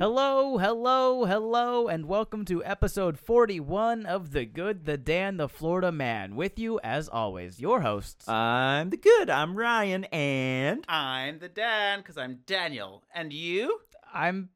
Hello, hello, hello, and welcome to episode 41 of The Good, the Dan, the Florida Man. With you, as always, your hosts. I'm the good. I'm Ryan, and I'm the Dan, because I'm Daniel. And you? I'm...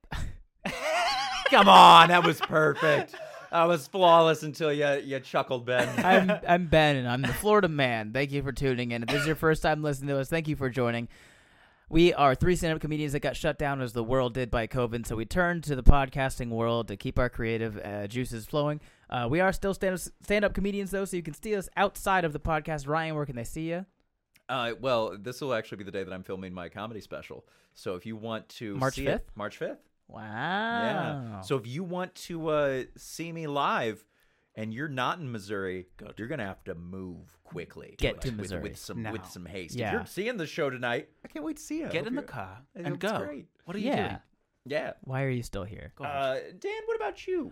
come on, that was perfect. That was flawless until you chuckled, Ben. I'm Ben, and I'm the Florida Man. Thank you for tuning in. If this is your first time listening to us, thank you for joining. We are three stand-up comedians that got shut down as the world did by COVID, so we turned to the podcasting world to keep our creative juices flowing. We are still stand-up comedians, though, so you can see us outside of the podcast. Ryan, where can they see you? Well, this will actually be the day that I'm filming my comedy special. So if you want to March see 5th? it, March 5th. Wow. Yeah. So if you want to see me live and you're not in Missouri, you're going to have to move quickly. Get to Missouri. With some haste. Yeah. If you're seeing the show tonight, I can't wait to see you. Get in the car I and hope go. it's great. What are you doing? Yeah. Why are you still here? Go ahead. Dan, what about you?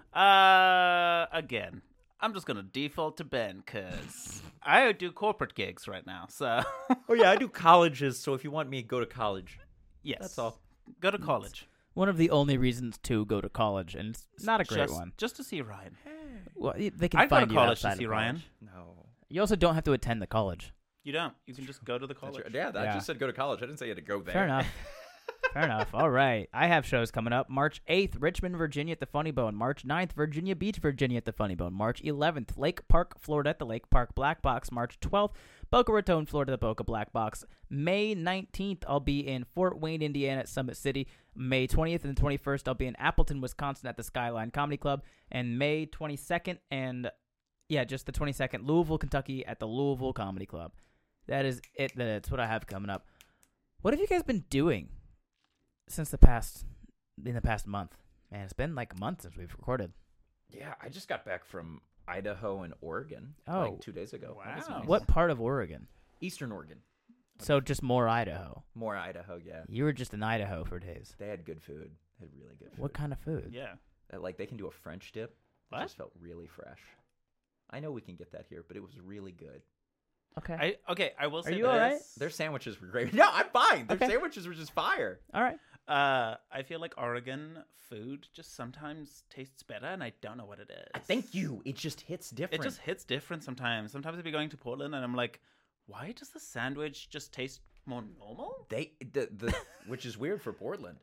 Again, I'm just going to default to Ben, because I do corporate gigs right now, so... Oh, yeah, I do colleges, so if you want me, go to college. yes. That's all. Go to college. One of the only reasons to go to college, and it's not a great one. Just to see Ryan. Well, they can I go find to you college to outside see of Ryan. college. No. You also don't have to attend the college. You don't. You can just go to the That's college. right. Yeah, I Yeah. just said go to college. I didn't say you had to go there. Fair enough. Fair enough. All right. I have shows coming up. March 8th, Richmond, Virginia at the Funny Bone. March 9th, Virginia Beach, Virginia at the Funny Bone. March 11th, Lake Park, Florida at the Lake Park Black Box. March 12th, Boca Raton, Florida at the Boca Black Box. May 19th, I'll be in Fort Wayne, Indiana at Summit City. May 20th and 21st, I'll be in Appleton, Wisconsin at the Skyline Comedy Club. And May 22nd and, just the 22nd, Louisville, Kentucky at the Louisville Comedy Club. That is it. That's what I have coming up. What have you guys been doing in the past month? Man, it's been like a month since we've recorded. Yeah, I just got back from Idaho and Oregon Oh. like 2 days ago. That was Wow. nice. What part of Oregon? Eastern Oregon. So just more Idaho. More Idaho, yeah. You were just in Idaho for days. They had good food. They had really good food. What kind of food? Yeah. Like they can do a French dip. It What? just felt really fresh. I know we can get that here, but it was really good. Okay. I will say you this. all right? Their sandwiches were great. No, I'm fine. Their Okay. sandwiches were just fire. All right. I feel like Oregon food just sometimes tastes better, and I don't know what it is. Thank you. It just hits different. It just hits different sometimes. Sometimes I'll be going to Portland, and I'm like, why does the sandwich just taste more normal? the which is weird for Portland.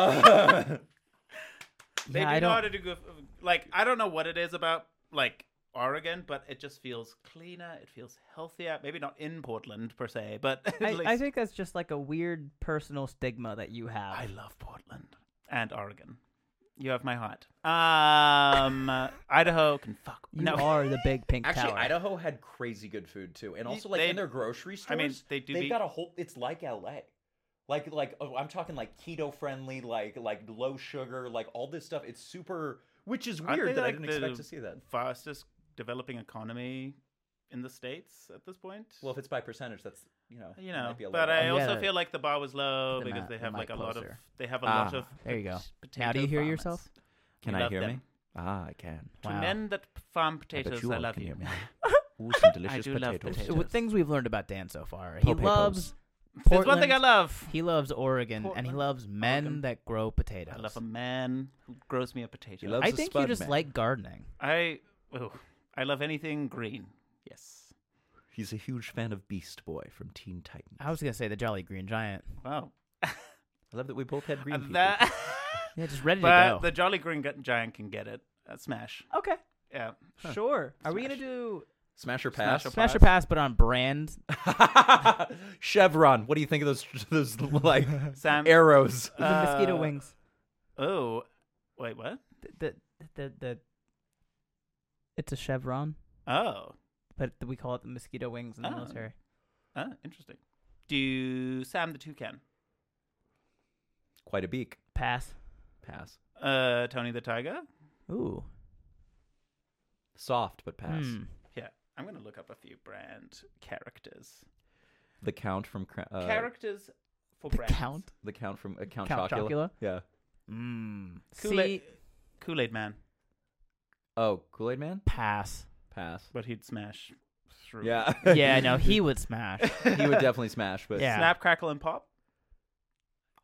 They Yeah, do know how to do good. Like, I don't know what it is about, like, Oregon, but it just feels cleaner. It feels healthier. Maybe not in Portland, per se, but at I least... think that's just like a weird personal stigma that you have. I love Portland and Oregon. You have my heart. Idaho can fuck. You are the big pink Actually, tower. Idaho had crazy good food too, and also like They- in their grocery stores. I mean, they do They've be- got a whole. It's like LA. I'm talking like keto friendly, like low sugar, like all this stuff. It's super, which is Aren't weird they, that I like, didn't the expect to see that. fastest developing economy in the States at this point. Well, if it's by percentage, that's might be a but little I You also gotta feel like the bar was low put the because ma- they the have mic like a lot of closer. There you go. potato Now do you hear farmers. yourself? Can We I love hear them. me? Ah, I can. To Wow. men that farm potatoes, I love you. Ooh, some delicious do love potatoes. potatoes. With things we've learned about Dan so far, he Potatoes. loves There's one thing I Portland. love. He loves Oregon, and he Portland, loves men Oregon. that grow potatoes. I love a man who grows me a potato. He loves I a think you spud just man. like gardening. I love anything green. Yes. He's a huge fan of Beast Boy from Teen Titans. I was gonna say the Jolly Green Giant. Wow. I love that we both had green people. That, Yeah, just ready to but go. the Jolly Green Giant can get it. Smash. Okay, Yeah. sure. Are we gonna Smash. do Smash or pass? Smash or Smash or Pass, but on brand? Chevron. What do you think of those like Sam. arrows? The mosquito Uh, wings. Oh. Wait, what? The it's a chevron, Oh. but we call it the mosquito wings in the Oh. military. Interesting. Do Sam the Toucan. Quite a beak. Pass. Pass. Tony the Tiger. Ooh. Soft, but pass. Yeah. I'm going to look up a few brand characters. The Count from Characters for The brands. Count. The Count from Count Count Chocula. Chocula? Yeah. Kool-Aid. Kool-Aid Man. Oh, Kool-Aid Man? Pass. Pass. But he'd smash through. Yeah. Yeah, no, he would smash. He would definitely smash, but Yeah. Snap, Crackle, and Pop.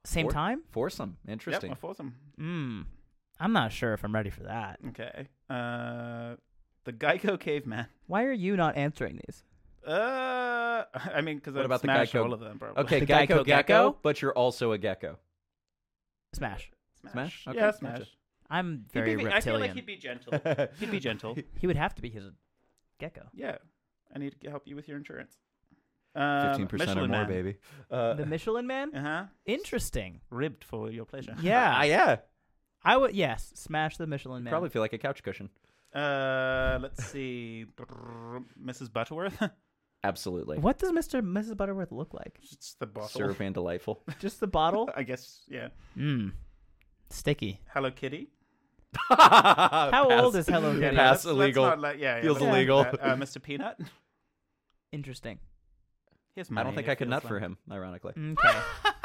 Same time? Foursome. Interesting. Yep, a foursome. I'm not sure if I'm ready for that. Okay. The Geico Caveman. Why are you not answering these? I mean, because What I've about the smashed Geico- all of them, probably. Okay, The Geico Geico Gecko, Gecko? but you're also a gecko. Smash. Smash? Okay, Yeah, gotcha. smash. I'm very I feel reptilian. like he'd be gentle. He'd be gentle. He would have to be his gecko. Yeah. I need to help you with your insurance. 15% or Michelin more, Man. baby. The Michelin Man? Uh-huh. Interesting. Ribbed for your pleasure. Yeah. Yeah. I would, yes, smash the Michelin Man. Probably feel like a couch cushion. Let's see. Mrs. Butterworth. Absolutely. What does Mrs. Butterworth look like? It's the bottle. Syrup and delightful. Just the bottle? I guess, yeah. Sticky. Hello Kitty. How old is Hello Kitty? Pass illegal. Feels illegal. Mr. Peanut. Interesting. Here's I money, don't think it I could feels nut like. for him, ironically. Okay.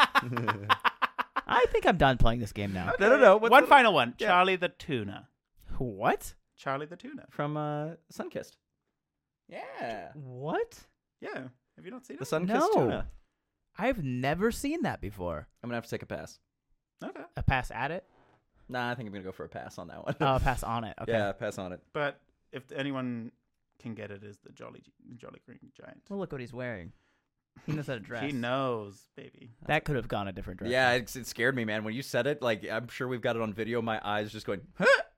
I think I'm done playing this game now. No. One final one. Charlie the Tuna. What? Charlie the Tuna. From Sunkissed. Yeah. What? Yeah. Have you not seen The it? Sunkissed No. tuna. I've never seen that before. I'm going to have to take a pass. Okay. A pass at it? Nah, I think I'm going to go for a pass on that one. Oh, a pass on it. Okay. Yeah, pass on it. But if anyone can get it, is the Jolly Green Giant. Well, look what he's wearing. He knows how to dress. He knows, baby. That could have gone a different direction. Yeah, it scared me, man. When you said it, like, I'm sure we've got it on video. My eyes just going,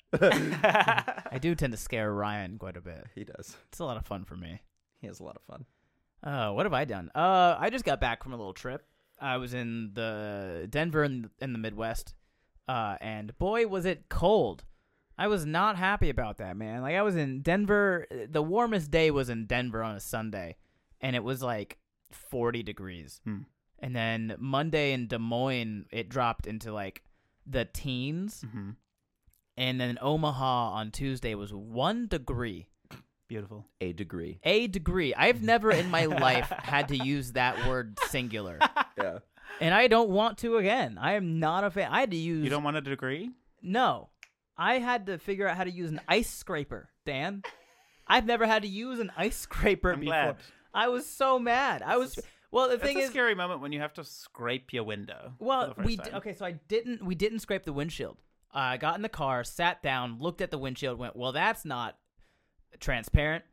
I do tend to scare Ryan quite a bit. He does. It's a lot of fun for me. He has a lot of fun. What have I done? I just got back from a little trip. I was in the Denver in the Midwest, and boy, was it cold. I was not happy about that, man. Like, I was in Denver. The warmest day was in Denver on a Sunday, and it was like 40 degrees. And then Monday in Des Moines, it dropped into like the teens. Mm-hmm. And then Omaha on Tuesday was 1 degree. Beautiful. A degree. A degree. I've never in my life had to use that word singular. Yeah. And I don't want to again. I am not a fan. I had to use... You don't want a degree? No. I had to figure out how to use an ice scraper, Dan. I've never had to use an ice scraper I'm before. glad. I was so mad. I was... Well, the thing It's a is... scary moment when you have to scrape your window. Well, for the first time. okay, so we didn't scrape the windshield. I got in the car, sat down, looked at the windshield, went, well, that's not transparent.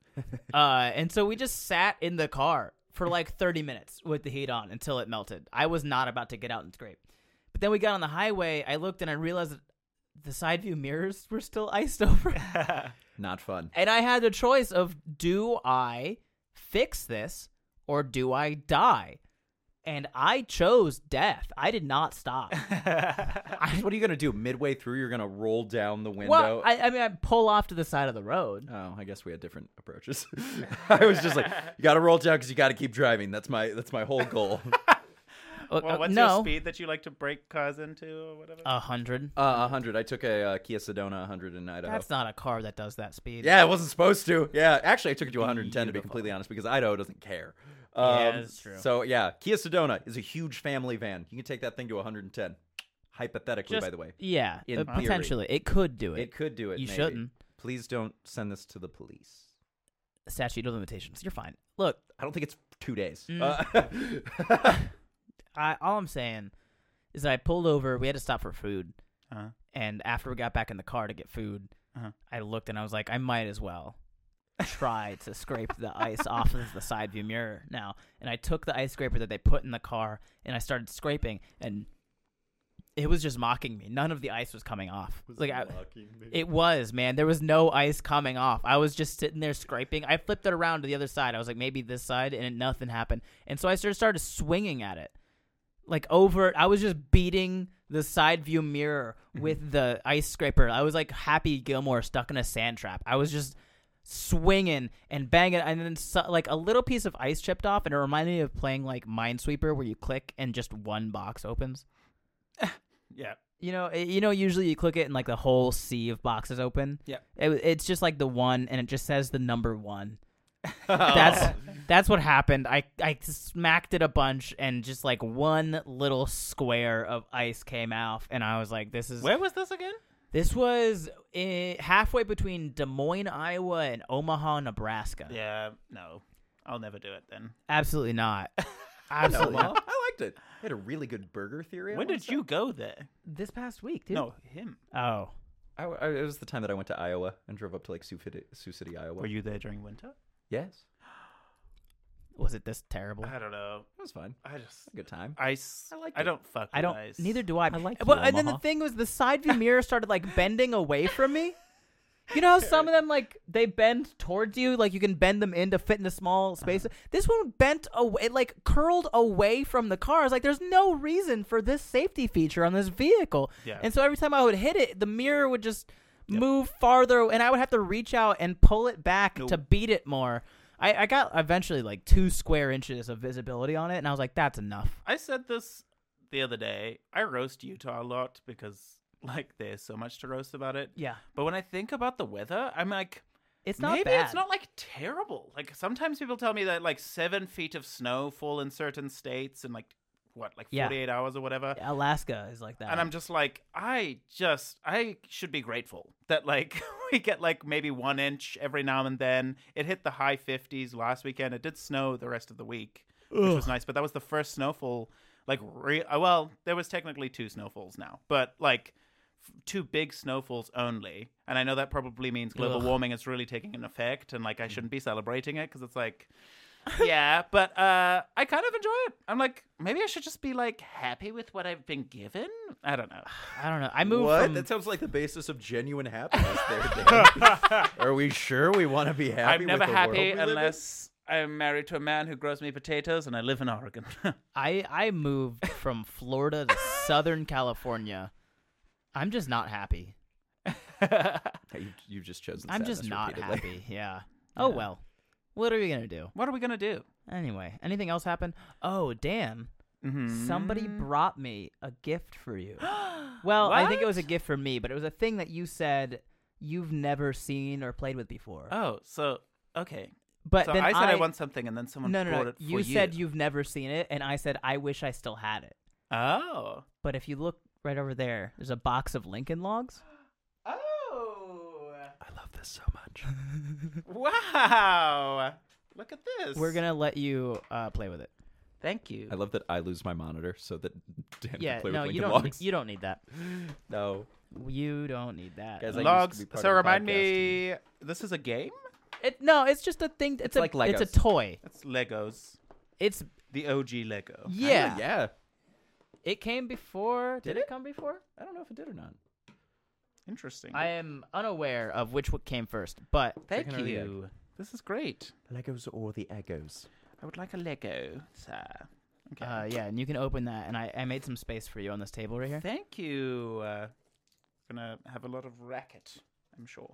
And so we just sat in the car for like 30 minutes with the heat on until it melted. I was not about to get out and scrape. But then we got on the highway, I looked and I realized that the side view mirrors were still iced over. Not fun. And I had the choice of, do I fix this or do I die? And I chose death. I did not stop. What are you going to do? Midway through, you're going to roll down the window? Well, I mean, I pull off to the side of the road. Oh, I guess we had different approaches. I was just like, you got to roll down because you got to keep driving. That's my whole goal. Well, what's no. your speed that you like to break cars into or whatever? 100. 100. I took a Kia Sedona 100 in Idaho. That's not a car that does that speed. Yeah, it wasn't supposed to. Yeah, actually, I took it to 110 to be Beautiful. completely honest because Idaho doesn't care. Yeah, that's true. So yeah, Kia Sedona is a huge family van. You can take that thing to 110. Hypothetically, by the way, Yeah, In theory. potentially. It could do it. it could do it. You maybe. shouldn't. Please don't send this to the police. Statute of limitations. You're fine. Look, I don't think it's 2 days. all I'm saying is that I pulled over. We had to stop for food. Uh-huh. And after we got back in the car to get food, Uh-huh. I looked and I was like, I might as well try to scrape the ice off of the side view mirror now. And I took the ice scraper that they put in the car and I started scraping, and it was just mocking me. None of the ice was coming off. It was, man. There was no ice coming off. I was just sitting there scraping. I flipped it around to the other side. I was like, maybe this side, and nothing happened. And so I started swinging at it. Like over, I was just beating the side view mirror with the ice scraper. I was like Happy Gilmore stuck in a sand trap. I was just swinging and banging, and then like a little piece of ice chipped off, and it reminded me of playing like Minesweeper, where you click and just one box opens. Yeah. You know, usually you click it and like the whole sea of boxes open. Yeah. It's just like the one, and it just says the number 1. That's what happened. I smacked it a bunch, and just like one little square of ice came out, and I was like, "This is." Where was this again? This was halfway between Des Moines, Iowa, and Omaha, Nebraska. Yeah, no. I'll never do it then. Absolutely not. Absolutely Omaha? not. I like liked it. They had a really good burger theory. When did you go there? This past week, dude. No, him. Oh. It was the time that I went to Iowa and drove up to like Sioux City, Iowa. Were you there during winter? Yes. Was it this terrible? I don't know. It was fun. I just A good time. I liked I it. don't fuck. I don't. with ice. Neither do I. like Well, you, and then the Omaha. thing was, the side view mirror started like bending away from me. You know how some of them like they bend towards you, like you can bend them in to fit in the small spaces. This one bent away, it, like curled away from the car. I was like, there's no reason for this safety feature on this vehicle. Yeah. And so every time I would hit it, the mirror would just move farther, and I would have to reach out and pull it back to beat it more. I got eventually like 2 square inches of visibility on it, and I was like, that's enough. I said this the other day. I roast Utah a lot because like there's so much to roast about it. Yeah. But when I think about the weather, I'm like, It's not maybe bad. it's not like terrible. Like sometimes people tell me that like 7 feet of snow fall in certain states in like 48 hours or whatever. Alaska is like that. And I'm just like, I should be grateful that like we get like maybe 1 inch every now and then. It hit the high 50s last weekend. It did snow the rest of the week, which was nice. But that was the first snowfall. Like, well, there was technically 2 snowfalls now, but like 2 big snowfalls only. And I know that probably means global warming is really taking an effect, and like I shouldn't be celebrating it because it's like. Yeah, but I kind of enjoy it. I'm like, maybe I should just be like happy with what I've been given. I don't know. I moved What? from That sounds like the basis of genuine happiness there, Dan. Are we sure we want to be happy I'm never with the happy world we live in? unless I'm married to a man who grows me potatoes and I live in Oregon. I moved from Florida to Southern California. I'm just not happy. Hey, you've just chosen I'm just sadness not repeatedly. happy. Yeah. Oh well. What are we gonna do? What are we going to do? Anyway, anything else happen? Oh, Dan. Mm-hmm. Somebody brought me a gift for you. Well, I think it was a What? gift for me, but it was a thing that you said you've never seen or played with before. Oh, so, okay. But So then I said I want something and then someone no, brought it for you said you've never seen it, and I said I wish I still had it. Oh. But if you look right over there, there's a box of Lincoln Logs. Oh. I love this so much. Wow. Look at this. We're gonna let you play with it. Thank you. I love that I lose my monitor so that Dan Yeah, can play no, with you Lincoln don't. Logs. You don't need that. No. You don't need that. Guys, I used to Logs. be part So of the remind podcast me, this is a game? No, it's just a thing. It's like It's a Legos. toy. It's Legos. It's The OG Lego. yeah. Yeah. It came before. Did Did it it? come before? I don't know if it did or not. Interesting. I am unaware of which one came first, but Thank Chicken or the you. This is great. Legos or the Eggos? I would like a Lego, sir. Okay. yeah, and you can open that, and I made some space for you on this table right here. Thank you. Gonna have a lot of racket, I'm sure.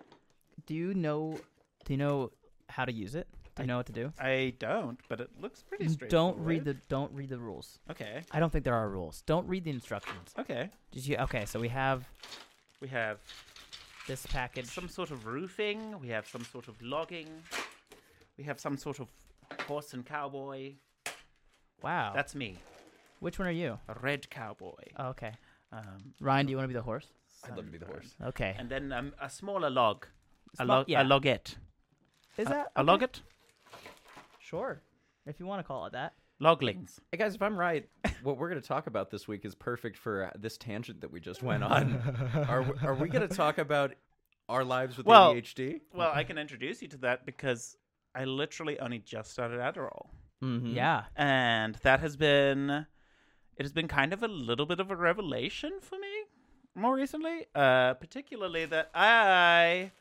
Do you know how to use it? Do you know what to do? I don't, but it looks pretty Don't straightforward. read the rules. Okay. I don't think there are rules. Don't read the instructions. Okay. Okay, so we have We have this package. some sort of roofing. We have some sort of logging. We have some sort of horse and cowboy. Wow. That's me, Which one are you? a red cowboy. Oh, okay. Ryan, do you want to be the horse? I'd love to be the horse. Okay. And then a smaller log. Yeah. A logette. Is that A logget? Sure. If you want to call it that. Loglings. Hey guys, if I'm right, what we're going to talk about this week is perfect for this tangent that we just went on. Are we going to talk about our lives with Well- ADHD? Well, I can introduce you to that because I literally only just started Adderall. Mm-hmm. Yeah. And that has been kind of a little bit of a revelation for me more recently, particularly that I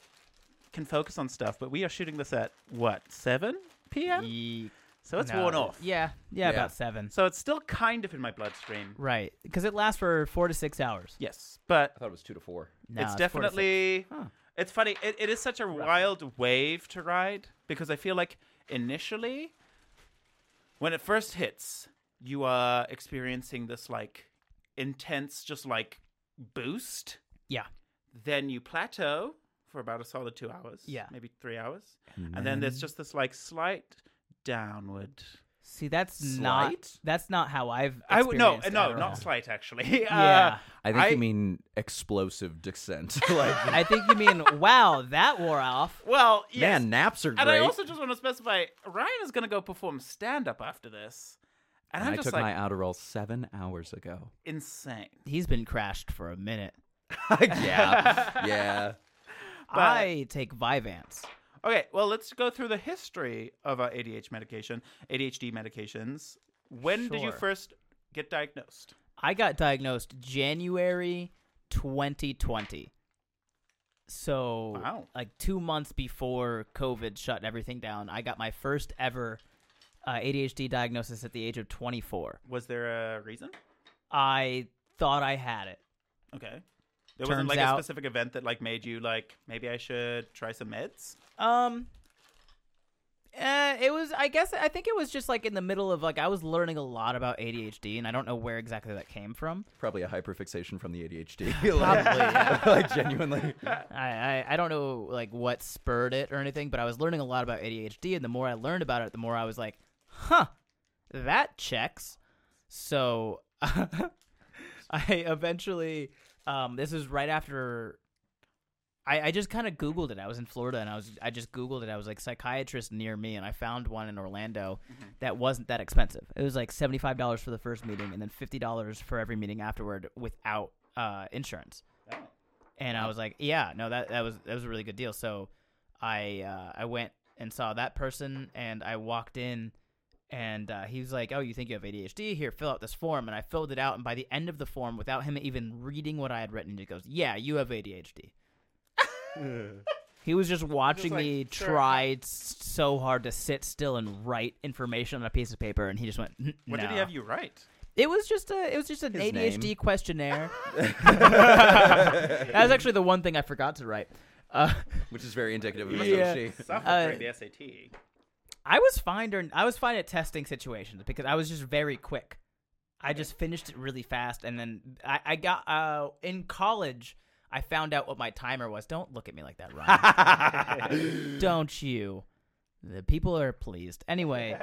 can focus on stuff, but we are shooting this at 7 p.m. So it's worn off. Yeah, about 7. So it's still kind of in my bloodstream. Right, because it lasts for 4 to 6 hours. Yes, but I thought it was 2 to 4. No, it's 4 to 6. definitely Huh. it's funny. It is such a wild wave to ride because I feel like initially when it first hits, you are experiencing this like intense just like boost. Yeah. Then you plateau for about a solid 2 hours. Yeah. Maybe 3 hours. And then there's just this like slight downward. See, that's Slight? not how I've No, experienced Adderall. not slight actually. Yeah. I think you mean explosive descent. Like, I think you mean, wow, that wore off. Well, yes. man, naps are great. And I also just want to specify, Ryan is going to go perform stand-up after this. And I I'm just took like, my Adderall 7 hours ago. insane. He's been crashed for a minute. Yeah. I take Vyvanse. Okay, well, let's go through the history of ADHD medications. When did you Sure. first get diagnosed? I got diagnosed January 2020. So, Wow. like 2 months before COVID shut everything down, I got my first ever ADHD diagnosis at the age of 24. Was there a reason? I thought I had it. Okay. There Turns wasn't like out- a specific event that like made you like, maybe I should try some meds? I think it was just like in the middle of like I was learning a lot about ADHD and I don't know where exactly that came from. Probably a hyperfixation from the ADHD. Probably, yeah. Like, genuinely. I don't know like what spurred it or anything, but I was learning a lot about ADHD, and the more I learned about it, the more I was like, huh, that checks. So I eventually, this was right after I just kind of Googled it. I was in Florida, and I just Googled it. I was like, psychiatrist near me, and I found one in Orlando that wasn't that expensive. It was like $75 for the first meeting, and then $50 for every meeting afterward without insurance. Oh. And I was like, yeah, no, that was a really good deal. So I went and saw that person, and I walked in, and he was like, oh, you think you have ADHD? Here, fill out this form. And I filled it out, and by the end of the form, without him even reading what I had written, he goes, yeah, you have ADHD. He was just watching like, me sure. try so hard to sit still and write information on a piece of paper, and he just went, What did he have you write? It was just an His ADHD name. questionnaire. That was actually the one thing I forgot to write. Which is very indicative of Yeah. ADHD. Suffered the SAT. I was fine at testing situations because I was just very quick. I just finished it really fast, and then I got in college. I found out what my timer was. Don't look at me like that, Ryan. Don't you? The people are pleased. Anyway,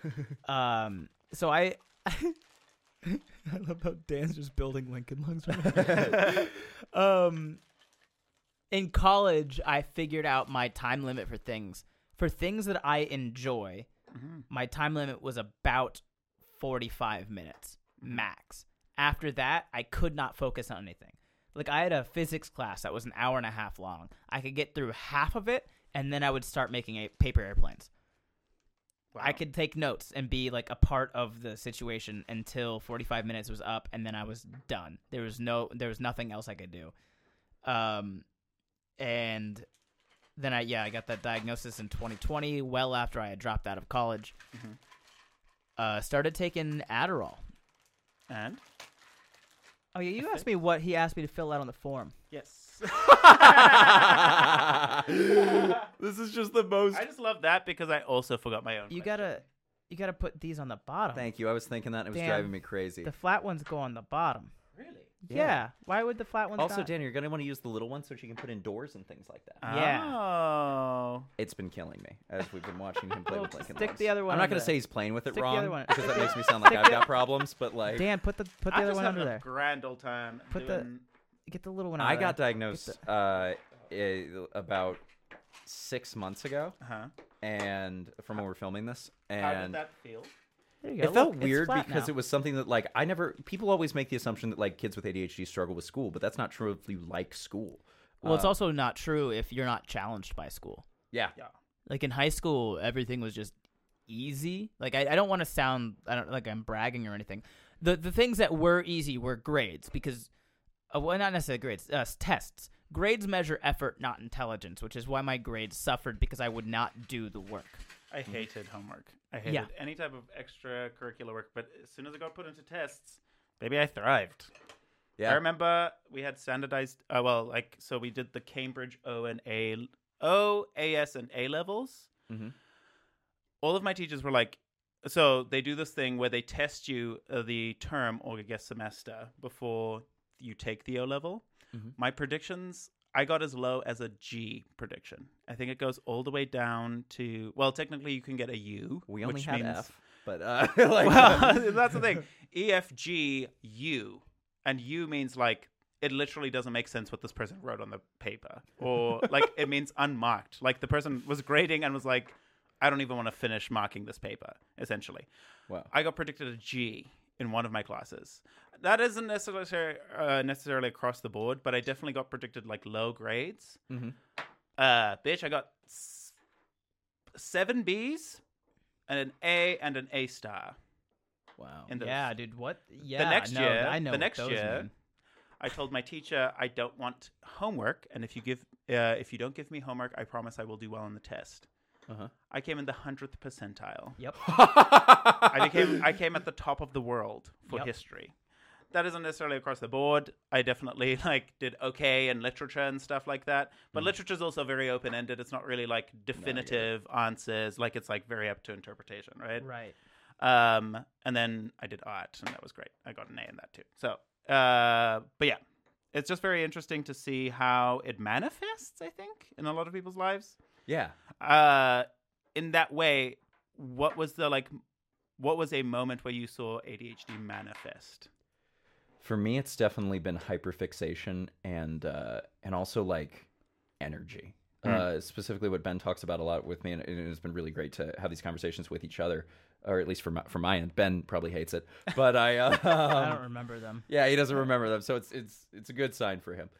so I love how Dan's just building Lincoln Logs right now. In college, I figured out my time limit for things. For things that I enjoy, my time limit was about 45 minutes max. After that, I could not focus on anything. Like, I had a physics class that was an hour and a half long. I could get through half of it, and then I would start making paper airplanes. Wow. I could take notes and be, like, a part of the situation until 45 minutes was up, and then I was done. There was nothing else I could do. And then I got that diagnosis in 2020, well after I had dropped out of college. Started taking Adderall. And? Oh, yeah, you asked me what he asked me to fill out on the form. Yes. This is just the most. I just love that because I also forgot my own You question. gotta put these on the bottom. Thank you. I was thinking that. And it was Damn. driving me crazy. The flat ones go on the bottom. Really? Yeah. Why would the flat ones Also, not? Dan, you're going to want to use the little one so you can put indoors and things like that. Yeah. Oh. It's been killing me as we've been watching him play Well, with Lincoln stick Logs. the other one I'm not under going to there. say he's playing with it Stick the other wrong one. because that makes me sound like Stick I've the- got problems. But like, Dan, put the I'm other just one having under a there. grand old time. Put doing... Get the little one. Out I of got there. diagnosed about 6 months ago, and from when we're filming this, How did and that feel? There you go. it felt Look, it's weird flat because now. it was something that like people always make the assumption that like kids with ADHD struggle with school, but that's not true if you like school. Well, it's also not true if you're not challenged by school. Yeah. Like in high school, everything was just easy. Like I don't want to sound like I'm bragging or anything. The things that were easy were grades because, well, not necessarily grades, tests. Grades measure effort, not intelligence, which is why my grades suffered because I would not do the work. I hated homework. I hated Yeah. any type of extracurricular work. But as soon as I got put into tests, maybe I thrived. Yeah. I remember we had standardized. So we did the Cambridge O, AS, and A levels. Mhm. All of my teachers were like, so they do this thing where they test you the term or I guess semester before you take the O level. Mhm. My predictions, I got as low as a G prediction. I think it goes all the way down to, well, technically you can get a U. We only which had means, F, but like, well, that's the thing. E, F, G, U. And U means like, it literally doesn't make sense what this person wrote on the paper. Or like, it means unmarked. Like the person was grading and was like, I don't even want to finish marking this paper, essentially. Wow. I got predicted a G in one of my classes. That isn't necessarily across the board, but I definitely got predicted like low grades. Mm-hmm. Bitch, I got 7 Bs and an A and an A star. Wow. In those. Yeah, dude. What? Yeah. The next no, year, I know the what next those year, mean. I told my teacher I don't want homework, and if you don't give me homework, I promise I will do well on the test. Uh-huh. I came in the 100th percentile. Yep. I came at the top of the world for Yep. history. That isn't necessarily across the board. I definitely did okay in literature and stuff like that. But literature is also very open ended. It's not really like definitive answers. Like it's like very up to interpretation, right? Right. And then I did art, and that was great. I got an A in that too. So, but yeah, it's just very interesting to see how it manifests. I think in a lot of people's lives. Yeah. In that way, what was a moment where you saw ADHD manifest? For me, it's definitely been hyperfixation and also like energy. Specifically, what Ben talks about a lot with me, and it has been really great to have these conversations with each other, or at least from my end. Ben probably hates it, but I I don't remember them. Yeah, he doesn't remember them, so it's a good sign for him.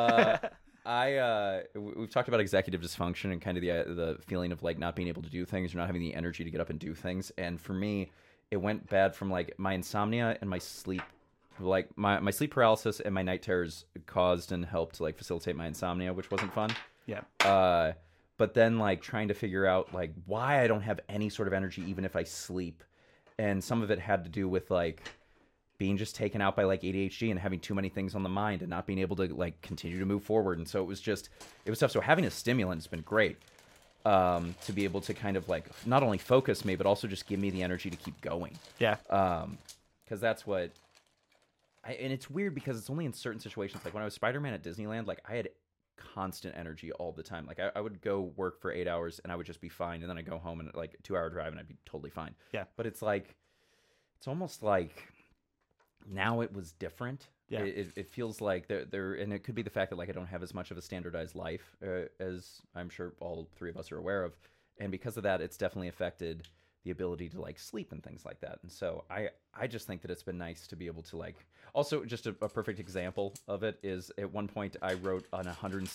We've talked about executive dysfunction and kind of the feeling of like not being able to do things or not having the energy to get up and do things. And for me, it went bad from like my insomnia and my sleep. Like my sleep paralysis and my night terrors caused and helped like facilitate my insomnia, which wasn't fun. Yeah. But then like trying to figure out like why I don't have any sort of energy even if I sleep. And some of it had to do with like being just taken out by like ADHD and having too many things on the mind and not being able to like continue to move forward. And so it was tough. So having a stimulant has been great. To be able to kind of like not only focus me, but also just give me the energy to keep going. Yeah. Because that's what and it's weird because it's only in certain situations. Like when I was Spider-Man at Disneyland, like I had constant energy all the time. Like I would go work for 8 hours and I would just be fine. And then I'd go home and like a 2-hour drive and I'd be totally fine. Yeah. But it's like, it's almost like now it was different. Yeah. It feels like there, and it could be the fact that like I don't have as much of a standardized life as I'm sure all three of us are aware of. And because of that, it's definitely affected the ability to like sleep and things like that. And so I just think that it's been nice to be able to like, also just a perfect example of it is at one point I wrote an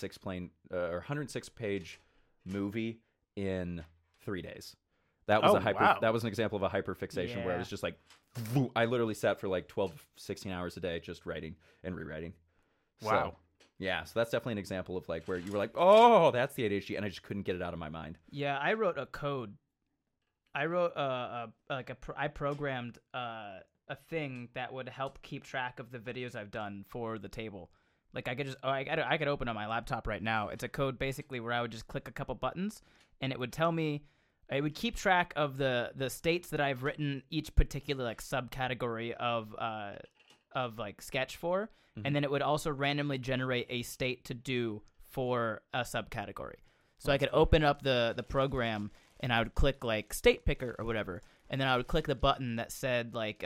106 page movie in 3 days. That was that was an example of a hyperfixation where I was just like, I literally sat for like 12, 16 hours a day just writing and rewriting. Wow. So, yeah, so that's definitely an example of like where you were like, oh, that's the ADHD, and I just couldn't get it out of my mind. Yeah, I wrote a code. I wrote I programmed a thing that would help keep track of the videos I've done for the table. Like I could open on my laptop right now. It's a code basically where I would just click a couple buttons and it would tell me, it would keep track of the states that I've written each particular like subcategory of like sketch for, and then it would also randomly generate a state to do for a subcategory. So I could open up the program and I would click like state picker or whatever, and then I would click the button that said like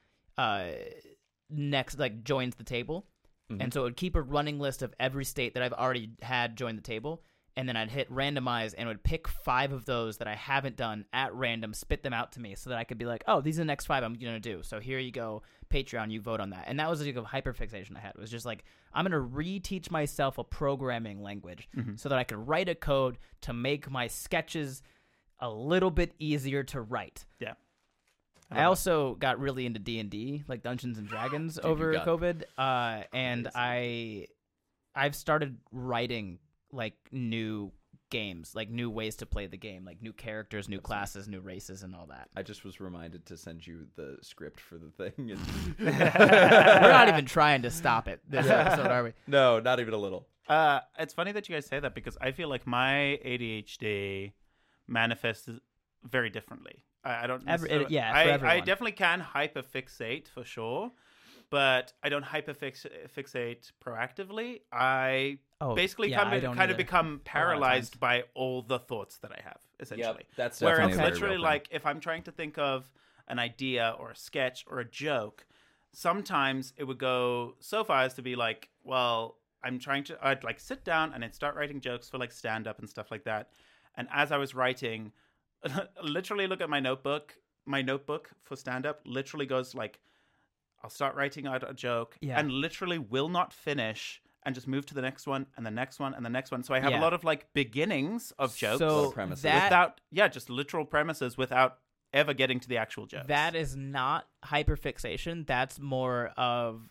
next, like joins the table. And so it would keep a running list of every state that I've already had join the table, and then I'd hit randomize and would pick 5 of those that I haven't done at random, spit them out to me so that I could be like, oh, these are the next 5 I'm going to do. So here you go, Patreon, you vote on that. And that was like a hyperfixation I had. It was just like, I'm going to reteach myself a programming language so that I could write a code to make my sketches a little bit easier to write. Yeah. I also got really into D&D, like Dungeons and Dragons, over COVID, and I've started writing like new games, like new ways to play the game, like new characters, new classes, new races, and all that. I just was reminded to send you the script for the thing. And We're not even trying to stop it this episode, are we? No, not even a little. It's funny that you guys say that because I feel like my ADHD manifests very differently. I don't necessarily, I definitely can hyperfixate for sure, but I don't hyperfixate proactively. I basically kind of become paralyzed by all the thoughts that I have, essentially. Yep, that's where definitely it's literally like if I'm trying to think of an idea or a sketch or a joke, sometimes it would go so far as to be like, well, I'd like sit down and I'd start writing jokes for like stand-up and stuff like that. And as I was writing, literally look at my notebook. My notebook for stand-up literally goes like, I'll start writing out a joke and literally will not finish and just move to the next one and the next one and the next one. So I have a lot of like beginnings of jokes premises. without, just literal premises without ever getting to the actual jokes. That is not hyperfixation. That's more of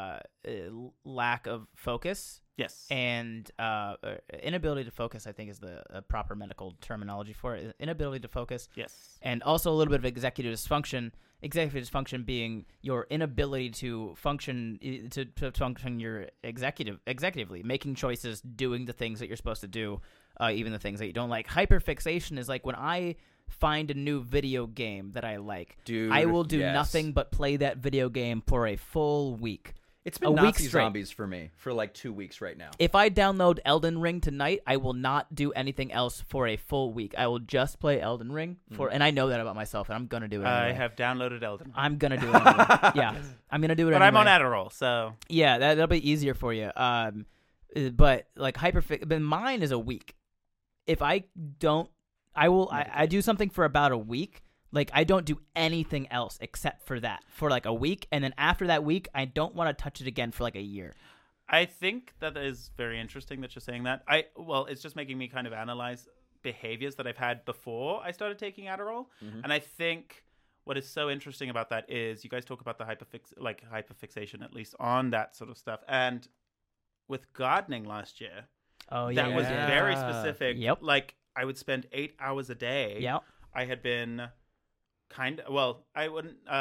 lack of focus. Yes. And inability to focus, I think, is the proper medical terminology for it. Inability to focus. Yes. And also a little bit of executive dysfunction. Executive dysfunction being your inability to function to function your executively, making choices, doing the things that you're supposed to do, even the things that you don't like. Hyperfixation is like when I find a new video game that I like. Dude, I will do yes. nothing but play that video game for a full week. It's been a week Nazi straight. zombies for me for like 2 weeks right now. If I download Elden Ring tonight, I will not do anything else for a full week. I will just play Elden Ring and I know that about myself, and I'm gonna do it. Anyway. I have downloaded Elden Ring. I'm gonna do it. Anyway. Yeah, I'm gonna do it. But anyway. I'm on Adderall, so Yeah, that'll be easier for you. But like but mine is a week. If I don't, I will. I do something for about a week. Like, I don't do anything else except for that for like a week. And then after that week, I don't want to touch it again for like a year. I think that is very interesting that you're saying that. It's just making me kind of analyze behaviors that I've had before I started taking Adderall. Mm-hmm. And I think what is so interesting about that is you guys talk about the hyperfixation, at least on that sort of stuff. And with gardening last year, that was very specific. Yep. Like, I would spend 8 hours a day. Yep. I had been I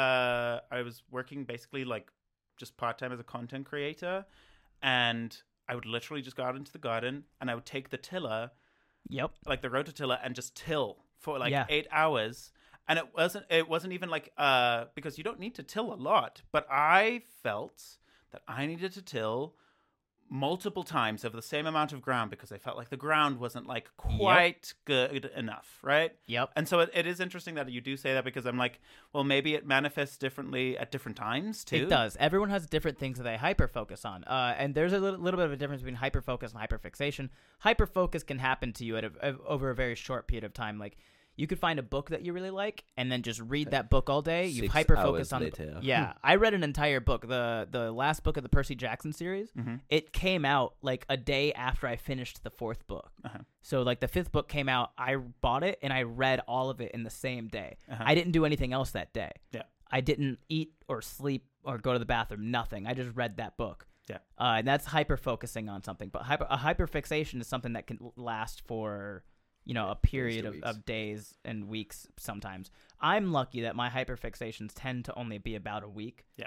was working basically like just part-time as a content creator, and I would literally just go out into the garden and I would take the tiller, like the rototiller, and just till for like 8 hours. And it wasn't even like because you don't need to till a lot, but I felt that I needed to till multiple times over the same amount of ground because I felt like the ground wasn't like quite good enough, right? Yep. And so it is interesting that you do say that, because I'm like, well, maybe it manifests differently at different times too. It does. Everyone has different things that they hyper-focus on. And there's a little bit of a difference between hyper-focus and hyperfixation. Hyper-focus can happen to you over a very short period of time. Like, you could find a book that you really like and then just read that book all day. You hyper-focus on Yeah, I read an entire book, the last book of the Percy Jackson series. Mm-hmm. It came out like a day after I finished the fourth book. Uh-huh. So like the fifth book came out, I bought it and I read all of it in the same day. Uh-huh. I didn't do anything else that day. Yeah. I didn't eat or sleep or go to the bathroom, nothing. I just read that book. Yeah. And that's hyper-focusing on something. But a hyperfixation is something that can last for, a period of days and weeks sometimes. I'm lucky that my hyperfixations tend to only be about a week. Yeah.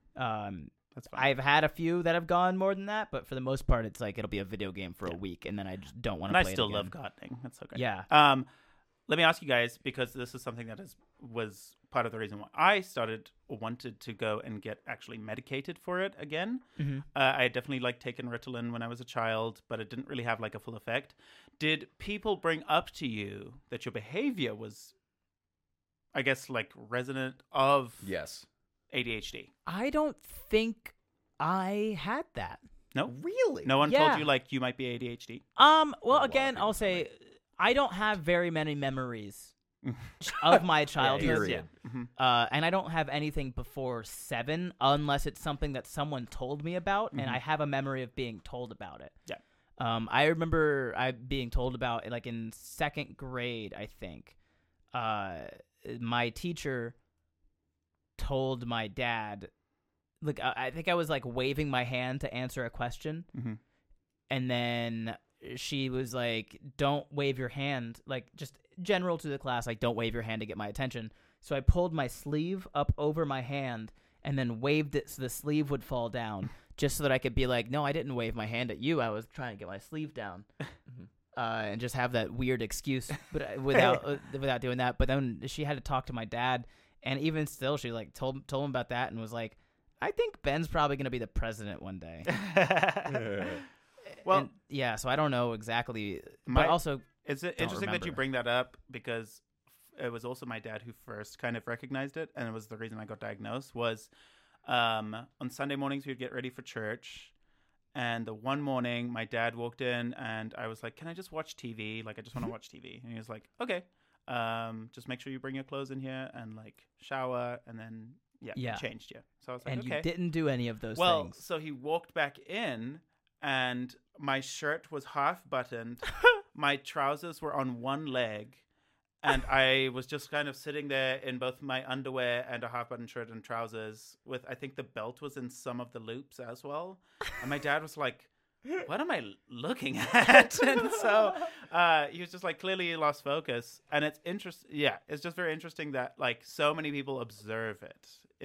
That's fine. I've had a few that have gone more than that, but for the most part, it's like it'll be a video game for a week, and then I just don't want to play it again. I still love gardening. That's okay. Yeah. Let me ask you guys, because this is something that was part of the reason why I wanted to go and get actually medicated for it again. Mm-hmm. I definitely like taken Ritalin when I was a child, but it didn't really have like a full effect. Did people bring up to you that your behavior was, I guess, like resonant of Yes. ADHD? I don't think I had that. No? Really? No one Yeah. told you like you might be ADHD? Well, lot of again, people I'll tell me. say I don't have very many memories of my childhood. period. Mm-hmm. And I don't have anything before 7 unless it's something that someone told me about, and I have a memory of being told about it. Yeah. I remember being told about, like, in 2nd grade, I think. My teacher told my dad, like, I think I was, like, waving my hand to answer a question, and then she was like, don't wave your hand, like, just general to the class, like, don't wave your hand to get my attention. So I pulled my sleeve up over my hand and then waved it so the sleeve would fall down, just so that I could be like, no, I didn't wave my hand at you, I was trying to get my sleeve down. And just have that weird excuse, but without doing that. But then she had to talk to my dad, and even still, she like told him about that and was like, I think Ben's probably gonna be the president one day. Well, and, yeah, so I don't know exactly, but also it's interesting that you bring that up, because it was also my dad who first kind of recognized it, and it was the reason I got diagnosed. Was on Sunday mornings we would get ready for church, and the one morning my dad walked in and I was like, can I just watch TV? Like, I just want to watch TV. And he was like, okay. just make sure you bring your clothes in here and like shower and then Yeah. changed you. So I was like, And okay. you didn't do any of those Well, things. so he walked back in, and my shirt was half buttoned. My trousers were on one leg, and I was just kind of sitting there in both my underwear and a half buttoned shirt and trousers with, I think the belt was in some of the loops as well. And my dad was like, what am I looking at? And so he was just like, clearly he lost focus. And it's interesting. Yeah, it's just very interesting that like so many people observe it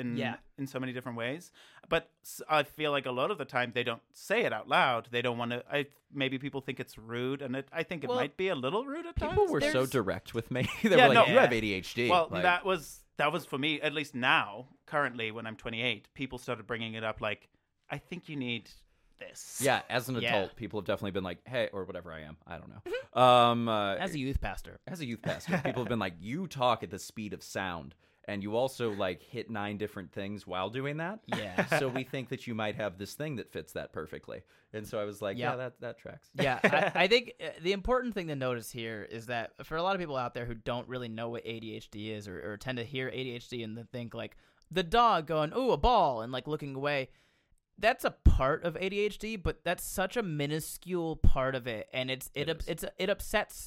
in so many different ways. But I feel like a lot of the time they don't say it out loud. They don't want to. Maybe people think it's rude, and I think it might be a little rude at times. People were so There's- direct with me. They Yeah, were like, no. you have ADHD. Well, Like, that was for me, at least now, currently, when I'm 28, people started bringing it up like, I think you need this. yeah, as an Yeah. adult, people have definitely been like, hey, or whatever I am. I don't know. As a youth pastor. As a youth pastor, people have been like, you talk at the speed of sound, and you also like hit 9 different things while doing that. Yeah. So we think that you might have this thing that fits that perfectly. And so I was like, Yeah. yeah, that tracks. Yeah, I think the important thing to notice here is that for a lot of people out there who don't really know what ADHD is or tend to hear ADHD and then think like the dog going, ooh, a ball, and like looking away, that's a part of ADHD, but that's such a minuscule part of it, and it upsets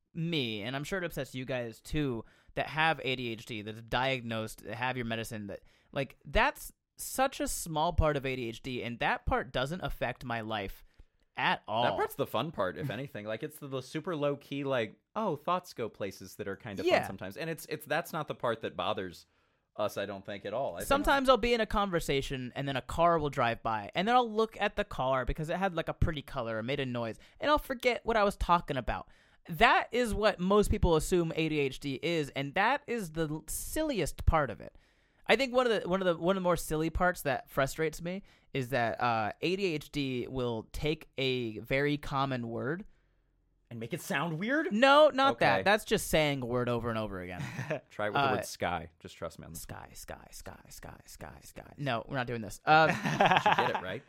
me, and I'm sure it upsets you guys too, that have ADHD, that's diagnosed, that have your medicine, that like that's such a small part of ADHD, and that part doesn't affect my life at all. That part's the fun part, if anything. Like it's the super low key, like, oh, thoughts go places that are kind of Yeah. fun sometimes. And it's that's not the part that bothers us, I don't think, at all. I think- Sometimes I'll be in a conversation and then a car will drive by and then I'll look at the car because it had like a pretty color or made a noise and I'll forget what I was talking about. That is what most people assume ADHD is, and that is the silliest part of it. I think one of the more silly parts that frustrates me is that ADHD will take a very common word. and make it sound weird? No, not Okay. that. That's just saying a word over and over again. Try it with the word sky. Just trust me on this. Sky, sky, sky, sky, sky, sky. No, we're not doing this. You get it, right?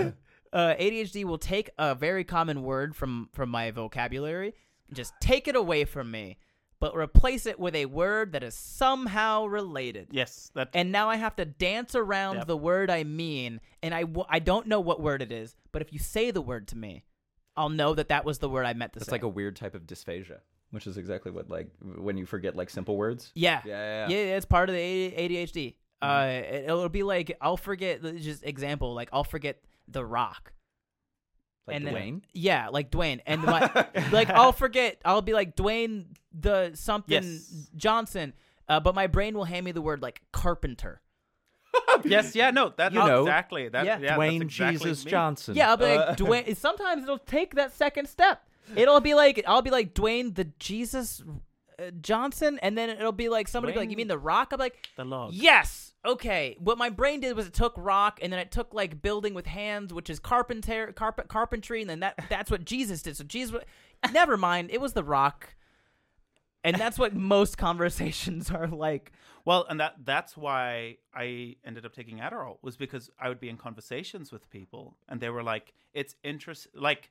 ADHD will take a very common word from my vocabulary, just take it away from me, but replace it with a word that is somehow related. Yes. And now I have to dance around Yep. the word I mean, and I don't know what word it is, but if you say the word to me, I'll know that was the word I meant to It's say. like a weird type of dysphagia, which is exactly what, like, when you forget, like, simple words. Yeah. Yeah. Yeah, it's part of the ADHD. It'll be like, I'll forget, just example, like I'll forget The Rock. Like and then- Dwayne. Yeah, like Dwayne. And like I'll be like Dwayne the something Yes. Johnson, but my brain will hand me the word like carpenter. Yes. Yeah. No. That. You know, exactly. That. yeah. Yeah. Dwayne that's exactly Jesus me. Johnson. Yeah, I'll be like Dwayne. Sometimes it'll take that second step. I'll be like Dwayne the Jesus Johnson, and then it'll be like somebody be like, Dwayne- you mean The Rock? I'm like, The log. yes. Okay. What my brain did was it took rock, and then it took like building with hands, which is carpentry, and then that's what Jesus did. So Jesus, never mind. It was The Rock, and that's what most conversations are like. Well, and that's why I ended up taking Adderall, was because I would be in conversations with people and they were like, it's like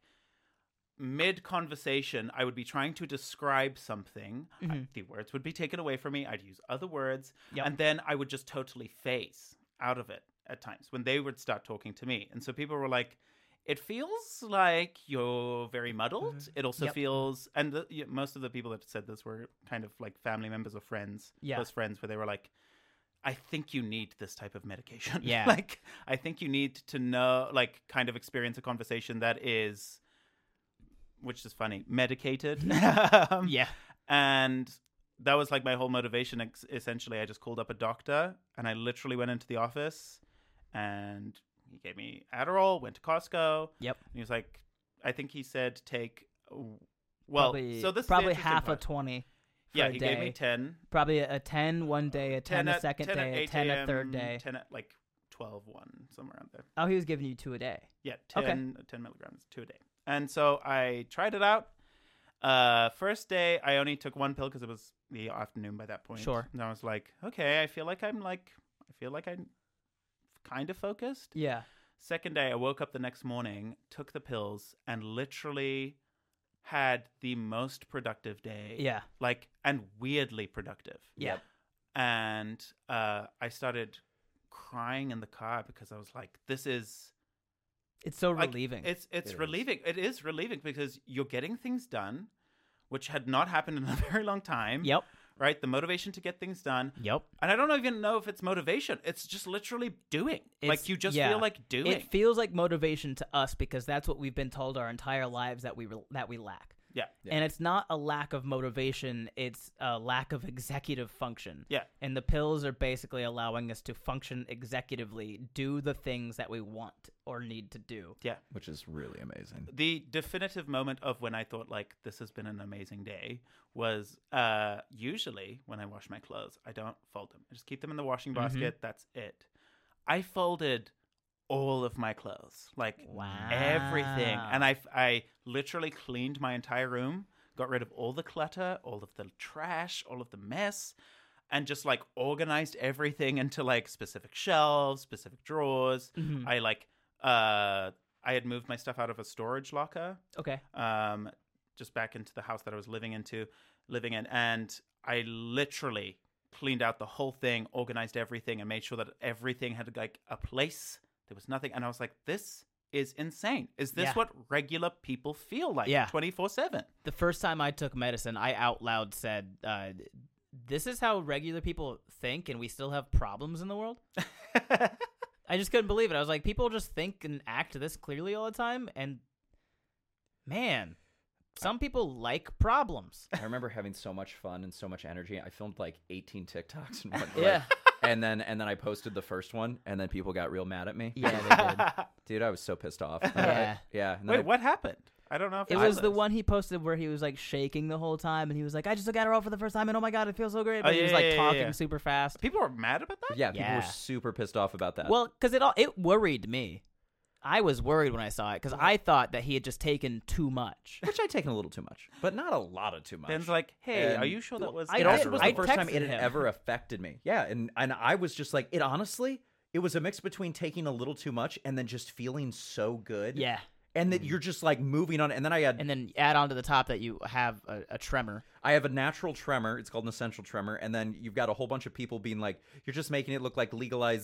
mid conversation, I would be trying to describe something. The words would be taken away from me. I'd use other words. Yep. And then I would just totally phase out of it at times when they would start talking to me. And so people were like, it feels like you're very muddled. It also Yep. feels, and most of the people that said this were kind of like family members or friends, Yeah. close friends, where they were like, I think you need this type of medication. Yeah. Like, I think you need to know, like, kind of experience a conversation that is, which is funny, medicated. Yeah. And that was like my whole motivation. Essentially, I just called up a doctor and I literally went into the office and he gave me Adderall, went to Costco. Yep. And he was like, I think he said take, well, Probably, so this probably is the interesting half part. a 20. For Yeah, a he day. gave me 10. Probably a 10 one day, a 10 a at- second 10 at day, a 8 10 a a.m., third day. 10 at like 12, 1, somewhere around there. Oh, he was giving you 2 a day. Yeah, Okay. 10 milligrams, 2 a day. And so I tried it out. First day, I only took 1 pill because it was the afternoon by that point. Sure. And I was like, okay, I feel like I'm kind of focused. Yeah. Second day, I woke up the next morning, took the pills, and literally had the most productive day. Yeah. Like, and weirdly productive. Yeah. And I started crying in the car because I was like, this is It's so like, relieving. It's It relieving. It is relieving because you're getting things done, which had not happened in a very long time. Yep. Right? The motivation to get things done. Yep. And I don't even know if it's motivation. It's just literally doing. Like, you just feel like doing. It feels like motivation to us because that's what we've been told our entire lives that we lack. Yeah. And it's not a lack of motivation, it's a lack of executive function. Yeah. And the pills are basically allowing us to function executively, do the things that we want or need to do. Yeah. Which is really amazing. The definitive moment of when I thought, like, this has been an amazing day was usually when I wash my clothes, I don't fold them. I just keep them in the washing basket. That's it. I folded all of my clothes, like everything. And I literally cleaned my entire room, got rid of all the clutter, all of the trash, all of the mess, and just like organized everything into like specific shelves, specific drawers. I had moved my stuff out of a storage locker. Okay. Just back into the house that I was living in, and I literally cleaned out the whole thing, organized everything, and made sure that everything had like a place. There was nothing, and I was like, this is insane. Is this what regular people feel like 24/7? The first time I took medicine, I out loud said, this is how regular people think and we still have problems in the world? I just couldn't believe it. I was like, people just think and act this clearly all the time, and man, some people like problems. I remember having so much fun and so much energy. I filmed like 18 TikToks in one day. Yeah. And then I posted the first one, and then people got real mad at me. Yeah, they did. Dude, I was so pissed off. Yeah. Yeah. And then Wait, what happened? I don't know if It was the one he posted where he was like shaking the whole time, and he was like, I just took Adderall for the first time, and oh my God, it feels so great. But he was like talking super fast. People were mad about that? Yeah, people Yeah. were super pissed off about that. Well, because it worried me. I was worried when I saw it because I thought that he had just taken too much. Which I'd taken a little too much, but not a lot of too much. Ben's like, hey, And are you sure that was... It also was I the first time texted it had him. ever affected me. Yeah, and I was just like, it honestly, it was a mix between taking a little too much and then just feeling so good. Yeah. And that you're just like moving on. And then And then add on to the top that you have a tremor. I have a natural tremor. It's called an essential tremor. And then you've got a whole bunch of people being like, you're just making it look like legalized